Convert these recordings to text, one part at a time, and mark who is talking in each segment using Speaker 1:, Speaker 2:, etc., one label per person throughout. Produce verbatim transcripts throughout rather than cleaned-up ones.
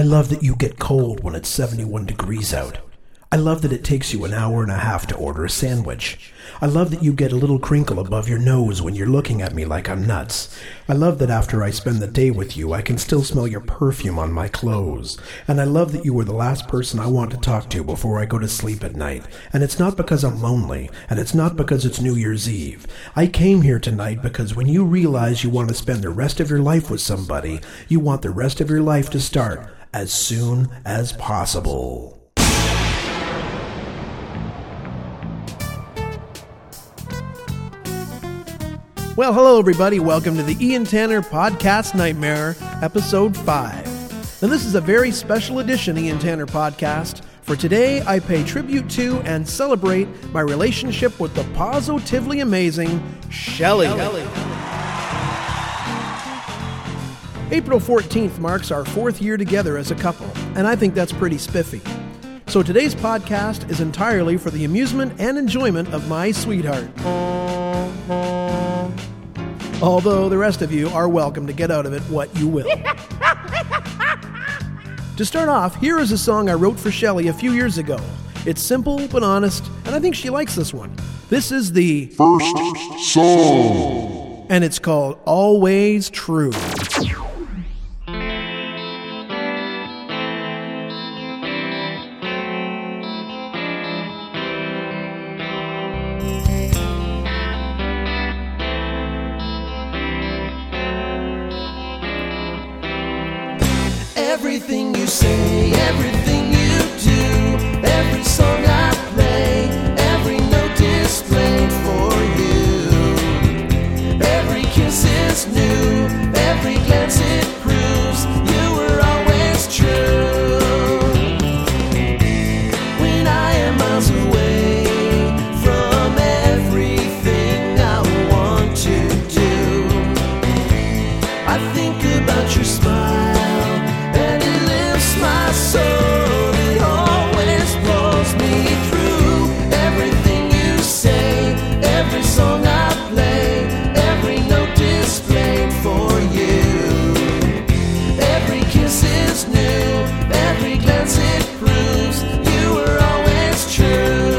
Speaker 1: love that you get cold when it's seventy-one degrees out. I love that it takes you an hour and a half to order a sandwich. I love that you get a little crinkle above your nose when you're looking at me like I'm nuts. I love that after I spend the day with you, I can still smell your perfume on my clothes. And I love that you are the last person I want to talk to before I go to sleep at night. And it's not because I'm lonely, and it's not because it's New Year's Eve. I came here tonight because when you realize you want to spend the rest of your life with somebody, you want the rest of your life to start as soon as possible.
Speaker 2: Well, hello everybody. Welcome to the Ian Tanner Podcast Nightmare, Episode five. Now this is a very special edition Ian Tanner Podcast. For today, I pay tribute to and celebrate my relationship with the positively amazing Shelley. Shelley. April fourteenth marks our fourth year together as a couple, and I think that's pretty spiffy. So today's podcast is entirely for the amusement and enjoyment of my sweetheart. Although the rest of you are welcome to get out of it what you will. To start off, here is a song I wrote for Shelley a few years ago. It's simple but honest, and I think she likes this one. This is the
Speaker 3: first song,
Speaker 2: and it's called Always True.
Speaker 4: Everything you say, everything you do, every song I play, every note displayed for you. Every kiss is new, every glance it proves you were always true. When I am miles away from everything I want to do, I think about your smile. My soul, it always pulls me through. Everything you say, every song I play, every note displayed for you. Every kiss is new, every glance it proves you were always true.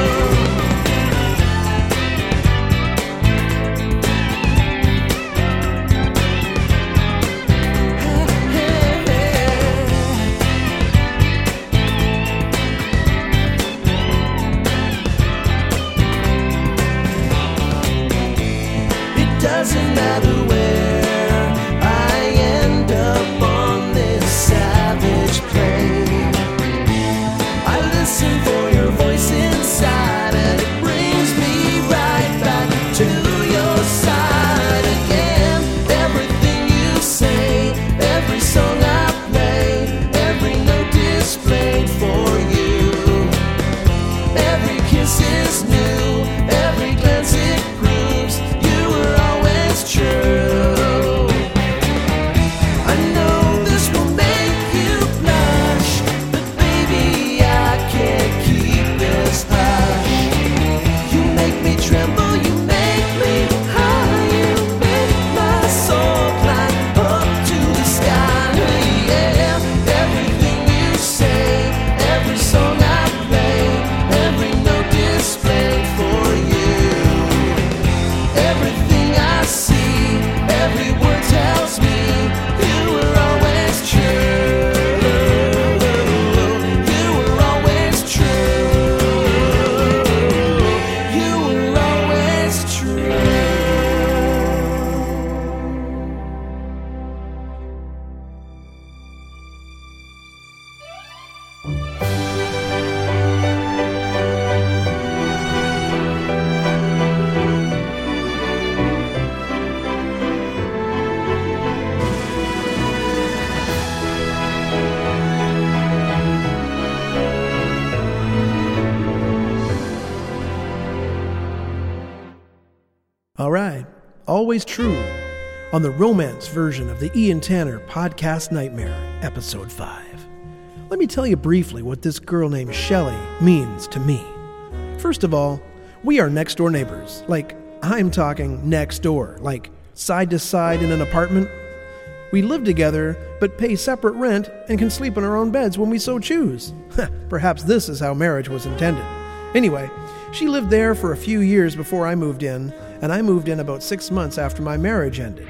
Speaker 4: Doesn't matter where I end up on this savage plane. I listen for your voice inside, and it brings me right back to your side again. Everything you say, every song I play, every note displayed for you. Every kiss is new, every glance it proves you were always true. I know this will make you blush, but baby I can't keep this hush. You make me tremble, you make me high, you make my soul climb up to the sky. Yeah, everything you say, every song I play, every note displayed for you. Everything I see, every word tells me you were always true. You were always true. You were always true.
Speaker 2: All right, Always True, on the romance version of the Ian Tanner Podcast Nightmare, Episode five. Let me tell you briefly what this girl named Shelley means to me. First of all, we are next door neighbors. Like, I'm talking next door, like side to side in an apartment. We live together, but pay separate rent and can sleep in our own beds when we so choose. Perhaps this is how marriage was intended. Anyway, she lived there for a few years before I moved in, and I moved in about six months after my marriage ended.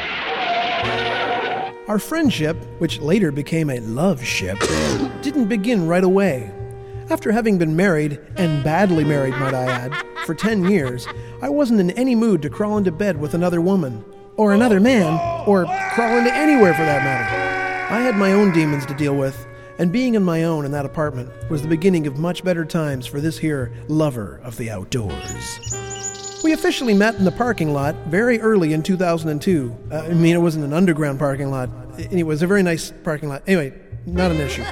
Speaker 2: Our friendship, which later became a love ship, didn't begin right away. After having been married, and badly married might I add, for ten years, I wasn't in any mood to crawl into bed with another woman, or another man, or crawl into anywhere for that matter. I had my own demons to deal with, and being on my own in that apartment was the beginning of much better times for this here lover of the outdoors. We officially met in the parking lot very early in two thousand two. Uh, I mean, it wasn't an underground parking lot. It was a very nice parking lot. Anyway, not an issue.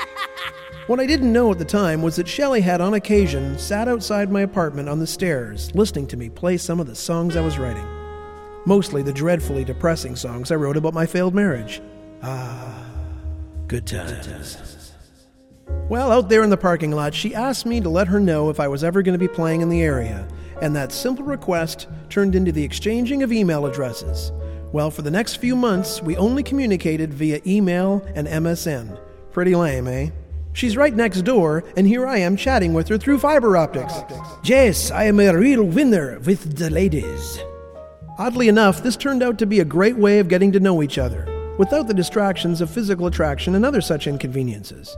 Speaker 2: What I didn't know at the time was that Shelley had on occasion sat outside my apartment on the stairs listening to me play some of the songs I was writing. Mostly the dreadfully depressing songs I wrote about my failed marriage. Ah, good times. Well, out there in the parking lot, she asked me to let her know if I was ever going to be playing in the area, and that simple request turned into the exchanging of email addresses. Well, for the next few months, we only communicated via email and M S N. Pretty lame, eh? She's right next door, and here I am chatting with her through fiber optics. Jess, I am a real winner with the ladies. Oddly enough, this turned out to be a great way of getting to know each other, without the distractions of physical attraction and other such inconveniences.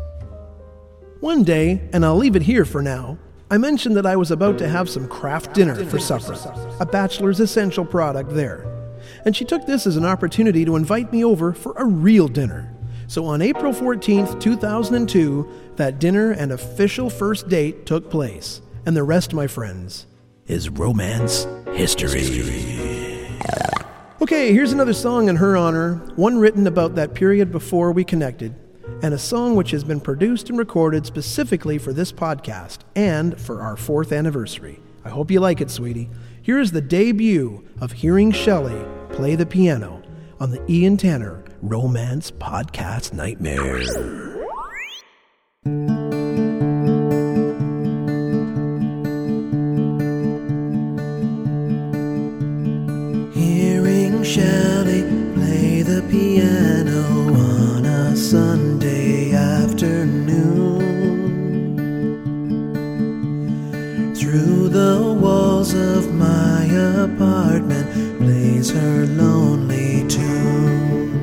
Speaker 2: One day, and I'll leave it here for now, I mentioned that I was about to have some craft dinner for supper, a bachelor's essential product there. And she took this as an opportunity to invite me over for a real dinner. So on April fourteenth, two thousand two, that dinner and official first date took place. And the rest, my friends, is romance history. Okay, here's another song in her honor, one written about that period before we connected, and a song which has been produced and recorded specifically for this podcast and for our fourth anniversary. I hope you like it, sweetie. Here is the debut of hearing Shelley play the piano on the Ian Tanner Romance Podcast Nightmare.
Speaker 4: Hearing Shelley play the piano on a Sunday afternoon. Through the walls of my apartment plays her lonely tune.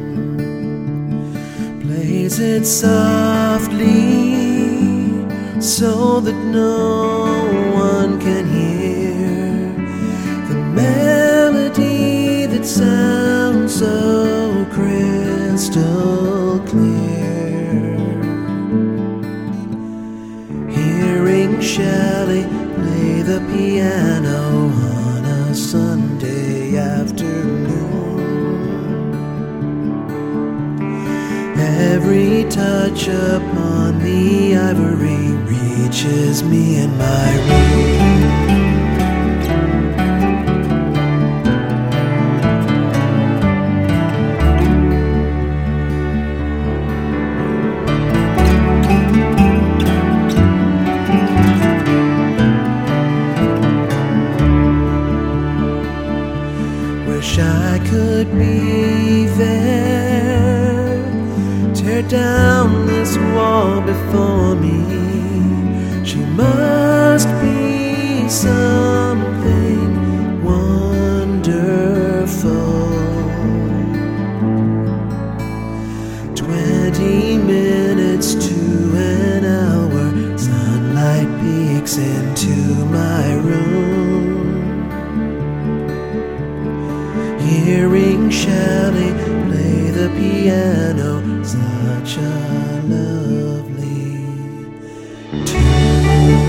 Speaker 4: Plays it softly so that no one can hear the melody that sounds so crystal clear. Hearing Shelley play the piano on a Sunday afternoon. Every touch upon the ivory reaches me in my room. Wish I could be there, tear down this wall before me. She must be something wonderful. Twenty minutes to an hour, sunlight peeks into my room. Hearing Shelley play the piano, such a lovely tune.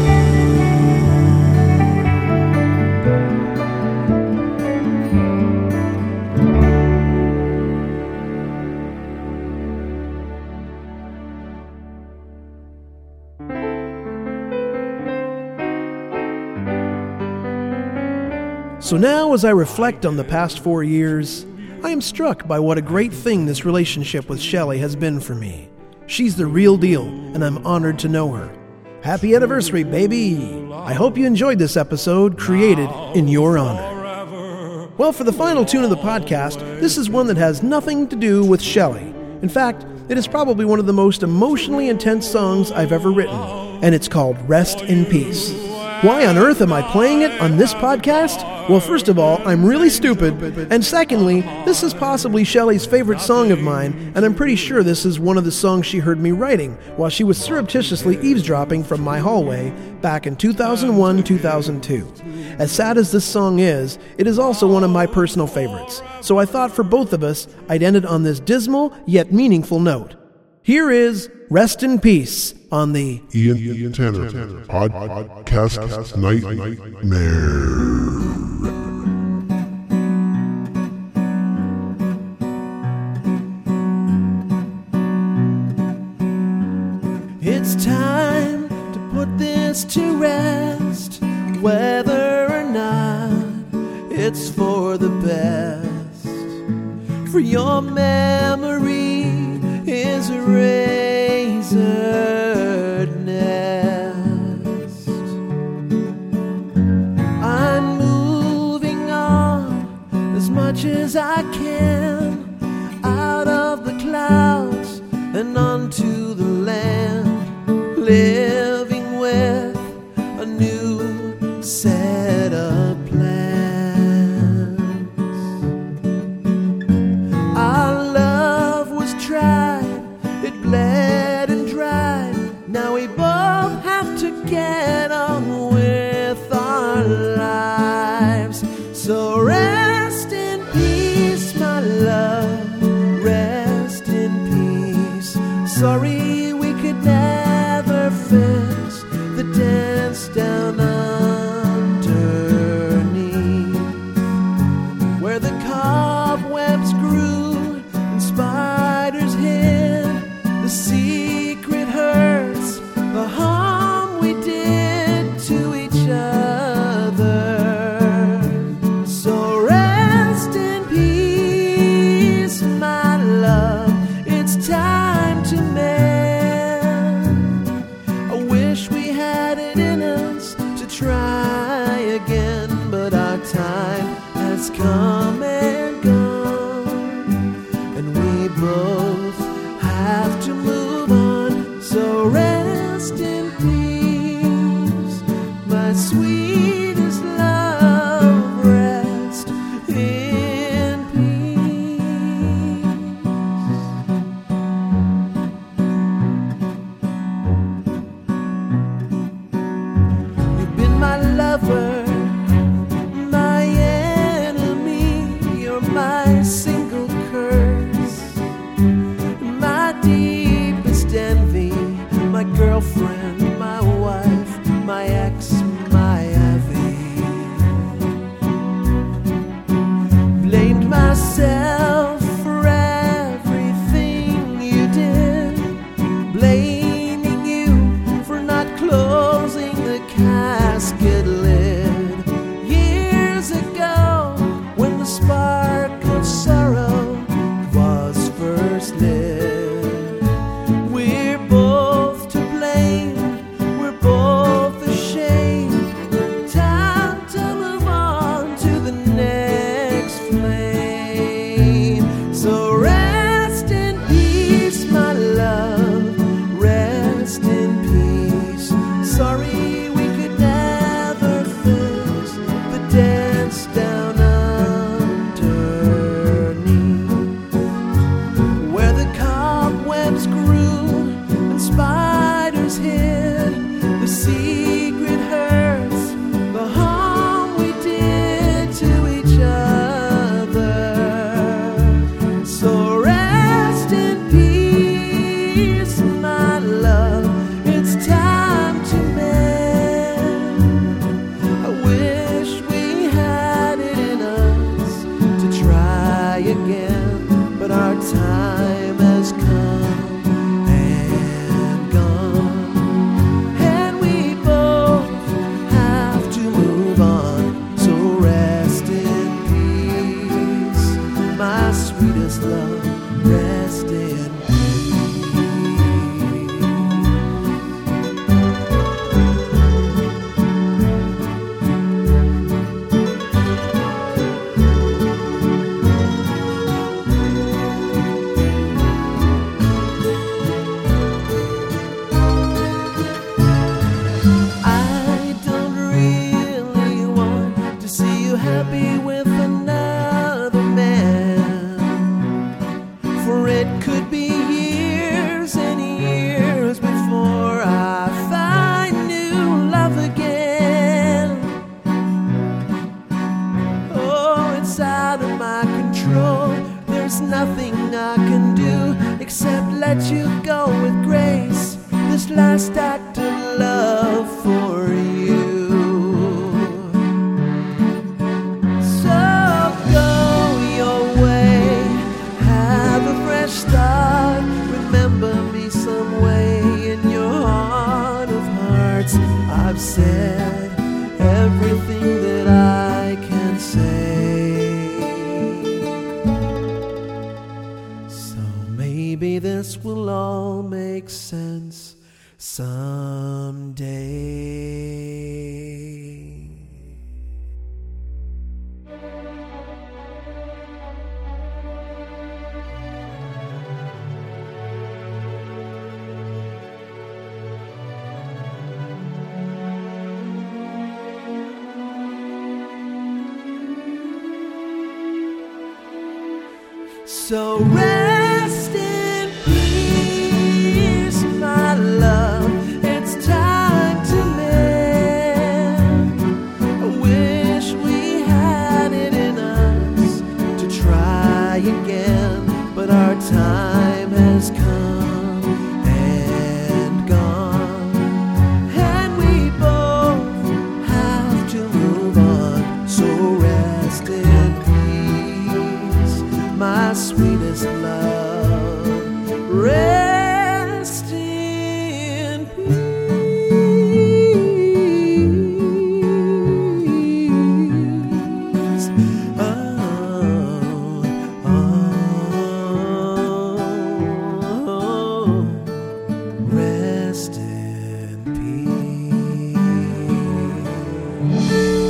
Speaker 2: So now, as I reflect on the past four years, I am struck by what a great thing this relationship with Shelley has been for me. She's the real deal, and I'm honored to know her. Happy anniversary, baby! I hope you enjoyed this episode created in your honor. Well, for the final tune of the podcast, this is one that has nothing to do with Shelley. In fact, it is probably one of the most emotionally intense songs I've ever written, and it's called Rest in Peace. Why on earth am I playing it on this podcast? Well, first of all, I'm really stupid, and secondly, this is possibly Shelley's favorite song of mine, and I'm pretty sure this is one of the songs she heard me writing while she was surreptitiously eavesdropping from my hallway back in two thousand one, two thousand two. As sad as this song is, it is also one of my personal favorites, so I thought for both of us, I'd end it on this dismal yet meaningful note. Here is Rest in Peace on the
Speaker 3: Ian, Ian Tanner, Tanner Pod, Podcast Nightmare.
Speaker 4: It's time to put this to rest, whether or not it's for the best. For your memory is a razor nest. I'm moving on as much as I can, out of the clouds and onto the land, living with a new set of plans. Our love was tried, it bled and dried. Now we both have to get on with our lives. So rest in peace, my love, rest in peace. Sorry we could never fix the dance down underneath, where the cobwebs grew and spiders hid. The secret hurts, the harm we did to each other. So rest in peace, my love, it's time to mend. I wish we had it in us to try again, but our time has come and gone, and we both have to move on. So rest in peace, my sweetest love, rest in peace. You've been my lover, my enemy, you're my single curse, my deepest envy, my girlfriend, my wife, my ex, my Evie. Blamed myself for everything you did, blaming you for not closing the casket lid. Years ago, when the spark of sorrow was first lit, we're both to blame, we're both ashamed. Time to move on to the next flame. So rest in peace, my love, rest this last act of love for you. So go your way, have a fresh start. Remember me some way in your heart of hearts. I've said everything that I can say. So maybe this will all make sense someday. So rest in peace, my love. It's time to mend. I wish we had it in us to try again, but our time has come and gone, and we both have to move on. So rest in peace, my sweetest love, rest in peace. Oh, oh, rest in peace.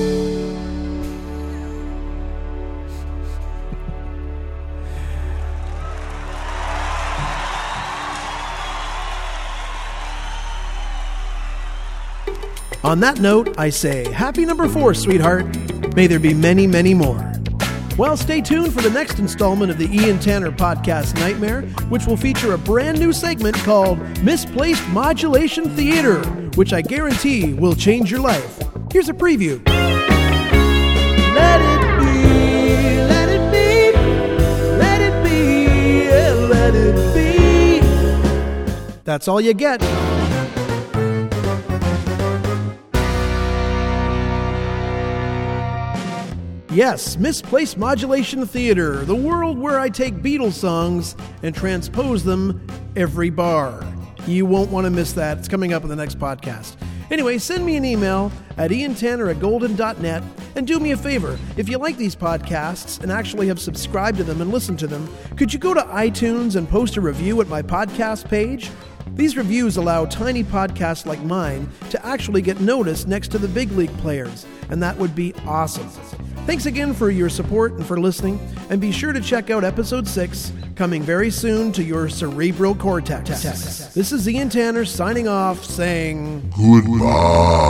Speaker 2: On that note, I say, happy number four, sweetheart. May there be many, many more. Well, stay tuned for the next installment of the Ian Tanner Podcast Nightmare, which will feature a brand new segment called Misplaced Modulation Theater, which I guarantee will change your life. Here's a preview.
Speaker 4: Let it be, let it be, let it be, yeah, let it be.
Speaker 2: That's all you get. Yes, Misplaced Modulation Theater, the world where I take Beatles songs and transpose them every bar. You won't want to miss that. It's coming up in the next podcast. Anyway, send me an email at iantanner at golden dot net, and do me a favor. If you like these podcasts and actually have subscribed to them and listened to them, could you go to iTunes and post a review at my podcast page? These reviews allow tiny podcasts like mine to actually get noticed next to the big league players, and that would be awesome. Thanks again for your support and for listening, and be sure to check out episode six, coming very soon to your cerebral cortex. This is Ian Tanner signing off, saying
Speaker 3: Goodbye.